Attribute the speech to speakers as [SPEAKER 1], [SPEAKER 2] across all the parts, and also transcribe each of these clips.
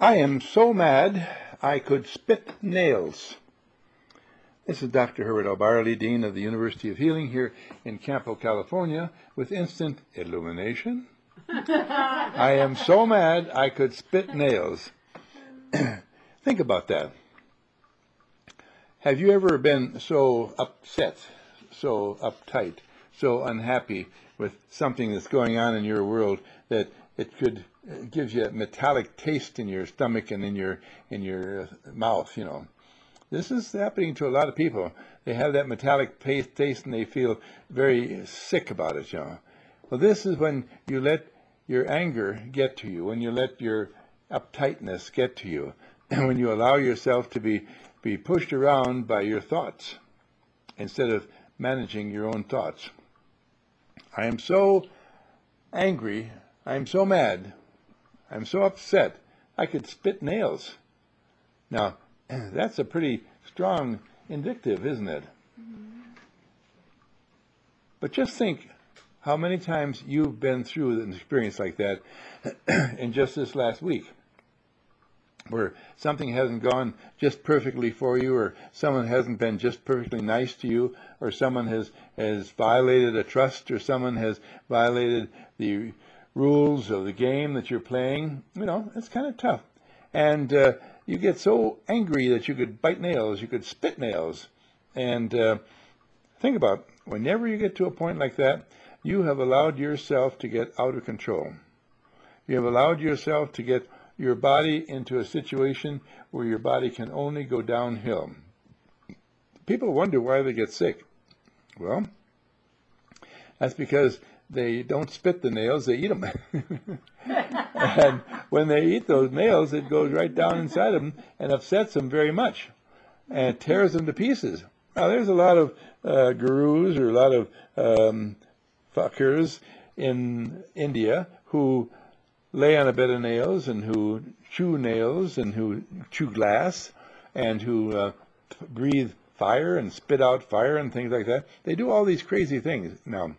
[SPEAKER 1] I am so mad I could spit nails. This is Dr. Herbert L. Barley, Dean of the University of Healing here in Campo, California, with instant illumination. I am so mad I could spit nails. Think about that. Have you ever been so upset, so uptight, so unhappy with something that's going on in your world that it could give you a metallic taste in your stomach and in your mouth, you know? This is happening to a lot of people. They have that metallic taste and they feel very sick about it, you know. Well, this is when you let your anger get to you, when you let your uptightness get to you, and when you allow yourself to be pushed around by your thoughts instead of managing your own thoughts. I am so angry, I am so mad, I'm so upset, I could spit nails. Now, that's a pretty strong invective, isn't it? But just think how many times you've been through an experience like that in just this last week, where something hasn't gone just perfectly for you, or someone hasn't been just perfectly nice to you, or someone has violated a trust, or someone has violated the rules of the game that you're playing. You know, it's kind of tough. And you get so angry that you could bite nails, you could spit nails. And think about, whenever you get to a point like that, you have allowed yourself to get out of control. You have allowed yourself to get your body into a situation where your body can only go downhill. People wonder why they get sick. Well, that's because they don't spit the nails, they eat them. And when they eat those nails, it goes right down inside them and upsets them very much and tears them to pieces. Now, there's a lot of gurus or a lot of fuckers in India who lay on a bed of nails and who chew nails and who chew glass and who breathe fire and spit out fire and things like that. They do all these crazy things. Now,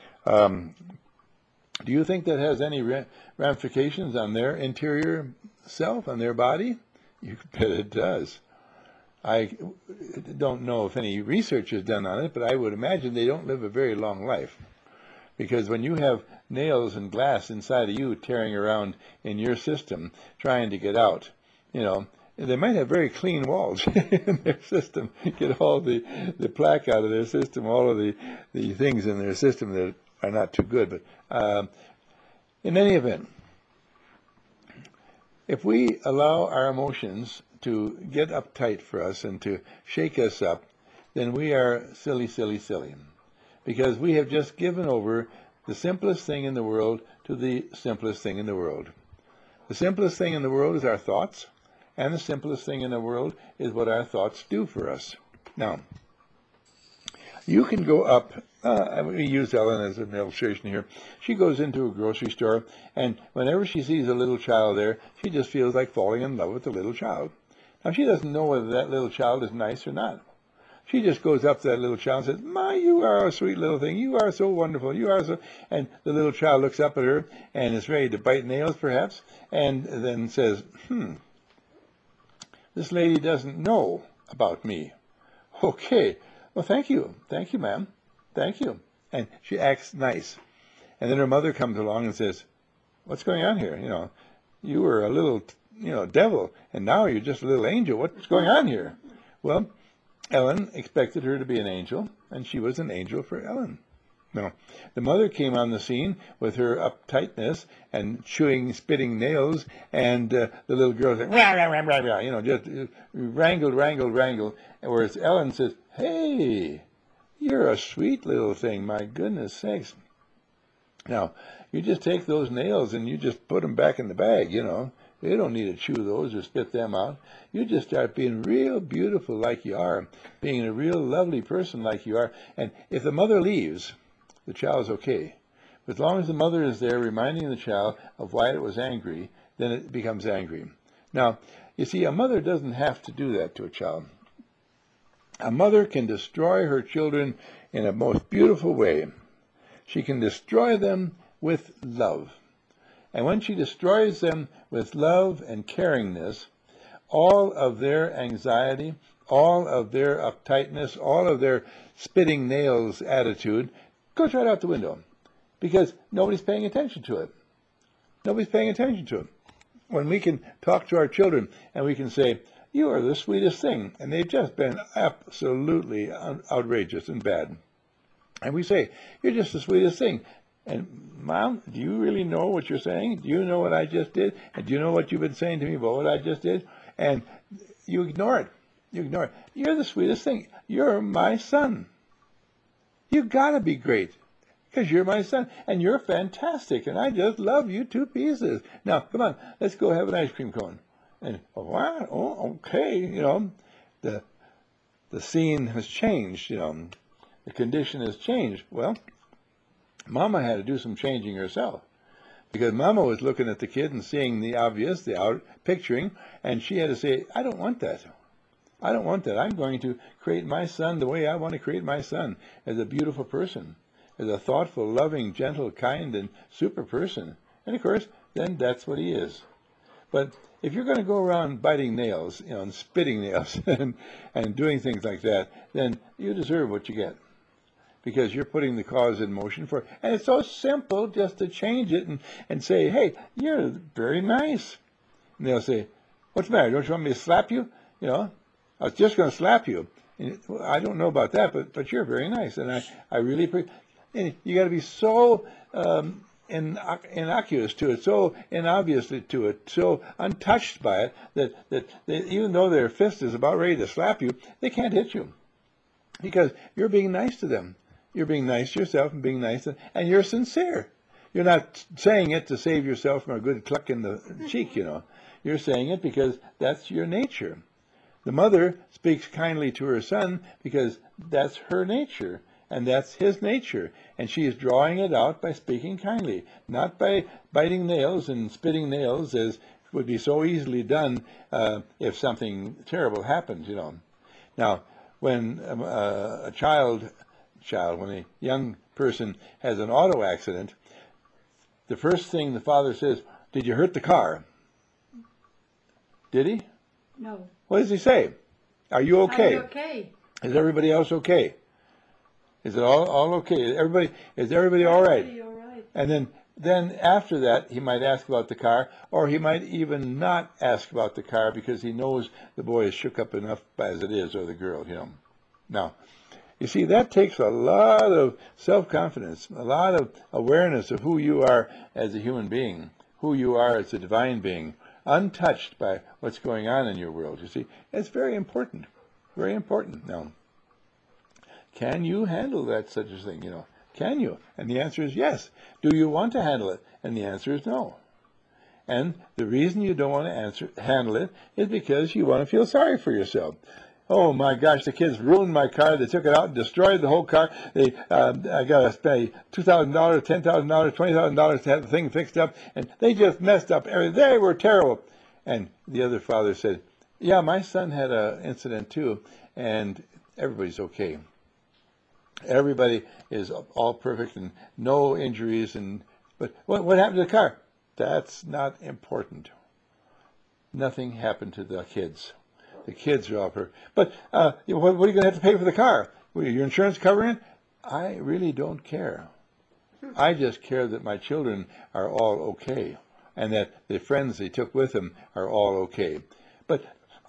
[SPEAKER 1] do you think that has any ramifications on their interior self, on their body? You bet it does. I don't know if any research is done on it, but I would imagine they don't live a very long life. Because when you have nails and glass inside of you tearing around in your system, trying to get out, you know, they might have very clean walls in their system, get all the plaque out of their system, all of the things in their system that are not too good. But in any event, if we allow our emotions to get uptight for us and to shake us up, then we are silly, silly, silly. Because we have just given over the simplest thing in the world to the simplest thing in the world. The simplest thing in the world is our thoughts, and the simplest thing in the world is what our thoughts do for us. Now, you can go up, we use Ellen as an illustration here. She goes into a grocery store, and whenever she sees a little child there, she just feels like falling in love with the little child. Now, she doesn't know whether that little child is nice or not. She just goes up to that little child and says, "My, you are a sweet little thing. You are so wonderful. You are so..." And the little child looks up at her and is ready to bite nails, perhaps, and then says, "This lady doesn't know about me. Okay, well, thank you. Thank you, ma'am. Thank you." And she acts nice. And then her mother comes along and says, "What's going on here? You know, you were a little, devil, and now you're just a little angel. What's going on here?" Well, Ellen expected her to be an angel, and she was an angel for Ellen. Now, the mother came on the scene with her uptightness and spitting nails, and the little girl said, "Rah, rah, rah, rah, rah," just wrangled. Whereas Ellen says, "Hey, you're a sweet little thing, my goodness sakes." Now, you just take those nails and you just put them back in the bag, You don't need to chew those or spit them out. You just start being real beautiful like you are, being a real lovely person like you are. And if the mother leaves, the child's okay. But as long as the mother is there reminding the child of why it was angry, then it becomes angry. Now, you see, a mother doesn't have to do that to a child. A mother can destroy her children in a most beautiful way. She can destroy them with love. And when she destroys them with love and caringness, all of their anxiety, all of their uptightness, all of their spitting nails attitude goes right out the window because nobody's paying attention to it. Nobody's paying attention to it. When we can talk to our children and we can say, you are the sweetest thing, and they've just been absolutely outrageous and bad. And we say, you're just the sweetest thing. And, Mom, do you really know what you're saying? Do you know what I just did? And do you know what you've been saying to me about what I just did? And you ignore it. You ignore it. You're the sweetest thing. You're my son. You gotta be great because you're my son and you're fantastic and I just love you to pieces. Now, come on, let's go have an ice cream cone. And what? Oh, okay. The scene has changed. The condition has changed. Well, Mama had to do some changing herself because Mama was looking at the kid and seeing the obvious, the out picturing, and she had to say, I don't want that. I don't want that. I'm going to create my son the way I want to create my son, as a beautiful person, as a thoughtful, loving, gentle, kind, and super person. And of course, then that's what he is. But if you're going to go around biting nails, and spitting nails and doing things like that, then you deserve what you get. Because you're putting the cause in motion for it. And it's so simple just to change it and say, hey, you're very nice. And they'll say, what's the matter? Don't you want me to slap you? I was just going to slap you. And I don't know about that, but you're very nice. And I really and you got to be so innocuous to it, so inobvious to it, so untouched by it that even though their fist is about ready to slap you, they can't hit you because you're being nice to them. You're being nice to yourself and being nice, and you're sincere. You're not saying it to save yourself from a good cluck in the cheek, You're saying it because that's your nature. The mother speaks kindly to her son because that's her nature, and that's his nature, and she is drawing it out by speaking kindly, not by biting nails and spitting nails, as would be so easily done if something terrible happens, Now, when when a young person has an auto accident, the first thing the father says, did you hurt the car? Did he?
[SPEAKER 2] No.
[SPEAKER 1] What does he say? Are you okay?
[SPEAKER 2] Are you okay?
[SPEAKER 1] Is everybody else okay? Is it all okay? Is everybody all right?
[SPEAKER 2] All right.
[SPEAKER 1] And then after that, he might ask about the car, or he might even not ask about the car because he knows the boy is shook up enough as it is, or the girl, Now, you see, that takes a lot of self-confidence, a lot of awareness of who you are as a human being, who you are as a divine being, untouched by what's going on in your world. You see, it's very important, very important. Now, can you handle that such a thing? Can you? And the answer is yes. Do you want to handle it? And the answer is no. And the reason you don't want to handle it is because you want to feel sorry for yourself. Oh my gosh, the kids ruined my car. They took it out and destroyed the whole car. I got to pay $2,000, $10,000, $20,000 to have the thing fixed up, and they just messed up everything. They were terrible. And the other father said, yeah, my son had an incident too, and everybody's okay. Everybody is all perfect and no injuries. But what happened to the car? That's not important. Nothing happened to the kids. The kids are all perfect. But what are you going to have to pay for the car? Will your insurance covering it? I really don't care. I just care that my children are all okay and that the friends they took with them are all okay. But,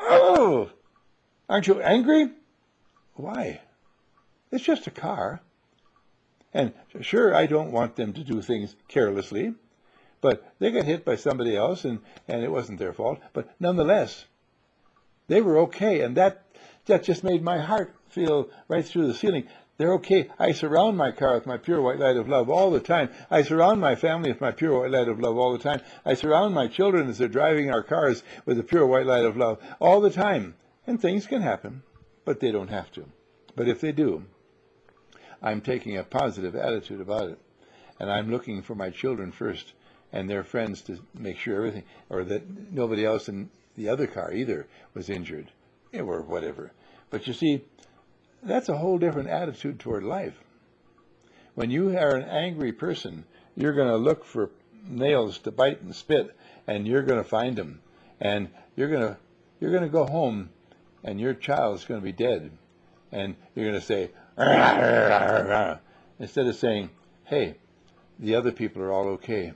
[SPEAKER 1] aren't you angry? Why? It's just a car. And sure, I don't want them to do things carelessly, but they got hit by somebody else and it wasn't their fault. But nonetheless, they were okay, and that just made my heart feel right through the ceiling. They're okay. I surround my car with my pure white light of love all the time. I surround my family with my pure white light of love all the time. I surround my children as they're driving our cars with the pure white light of love all the time. And things can happen, but they don't have to. But if they do, I'm taking a positive attitude about it. And I'm looking for my children first and their friends to make sure everything, or that nobody else in the other car either was injured, or whatever. But you see, that's a whole different attitude toward life. When you are an angry person, you're going to look for nails to bite and spit, and you're going to find them, and you're going to go home, and your child's going to be dead, and you're going to say, instead of saying, hey, the other people are all okay.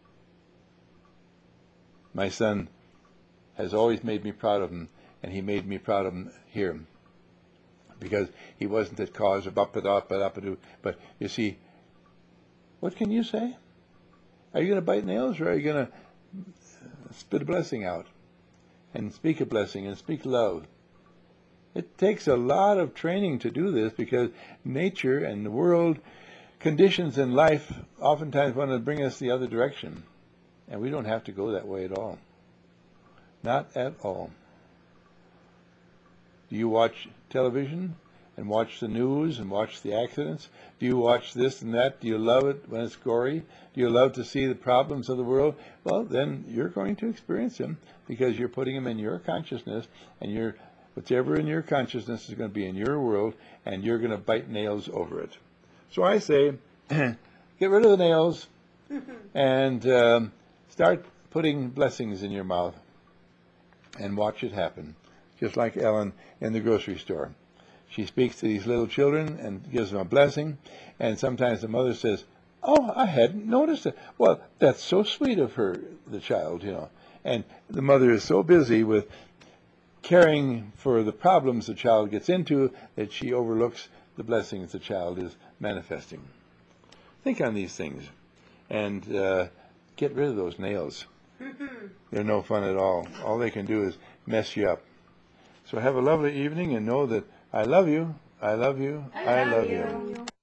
[SPEAKER 1] My son has always made me proud of him, and he made me proud of him here, because he wasn't at cause of but you see, what can you say? Are you going to bite nails, or are you going to spit a blessing out and speak a blessing and speak love? It takes a lot of training to do this, because nature and the world conditions in life oftentimes want to bring us the other direction, and we don't have to go that way at all. Not at all. Do you watch television and watch the news and watch the accidents? Do you watch this and that? Do you love it when it's gory? Do you love to see the problems of the world? Well, then you're going to experience them, because you're putting them in your consciousness, and whatever in your consciousness is going to be in your world, and you're going to bite nails over it. So I say, get rid of the nails and start putting blessings in your mouth and watch it happen. Just like Ellen in the grocery store. She speaks to these little children and gives them a blessing, and sometimes the mother says, oh, I hadn't noticed it. Well, that's so sweet of her, the child, And the mother is so busy with caring for the problems the child gets into that she overlooks the blessings the child is manifesting. Think on these things and get rid of those nails. They're no fun at all. All they can do is mess you up. So have a lovely evening, and know that I love you, I love you, I love you.